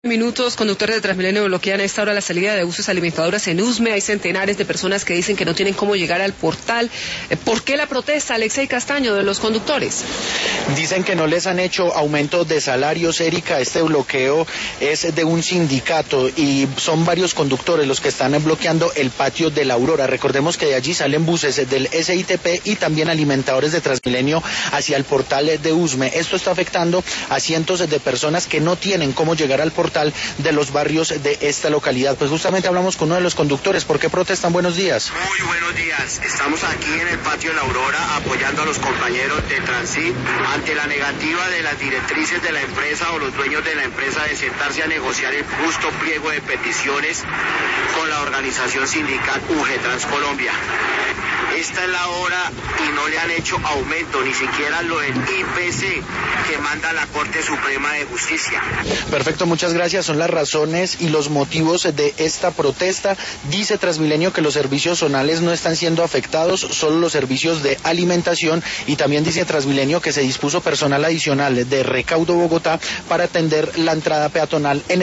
Minutos, conductores de Transmilenio bloquean a esta hora la salida de buses alimentadoras en Usme. Hay centenares de personas que dicen que no tienen cómo llegar al portal. ¿Por qué la protesta, Alexei Castaño, de los conductores? Dicen que no les han hecho aumento de salarios, Erika. Este bloqueo es de un sindicato y son varios conductores los que están bloqueando el patio de la Aurora. Recordemos que de allí salen buses del SITP y también alimentadores de Transmilenio hacia el portal de Usme. Esto está afectando a cientos de personas que no tienen cómo llegar al portal de los barrios de esta localidad. Pues justamente hablamos con uno de los conductores. ¿Por qué protestan? Buenos días. Muy buenos días. Estamos aquí en el patio de la Aurora apoyando a los compañeros de Transit ante la negativa de las directrices de la empresa o los dueños de la empresa de sentarse a negociar el justo pliego de peticiones con la organización sindical UG Transcolombia. Esta es la hora y no le han hecho aumento, ni siquiera lo del IPC que manda la Corte Suprema de Justicia. Perfecto, muchas gracias. Son las razones y los motivos de esta protesta. Dice Transmilenio que los servicios zonales no están siendo afectados, solo los servicios de alimentación, y también dice Transmilenio que se dispuso personal adicional de Recaudo Bogotá para atender la entrada peatonal en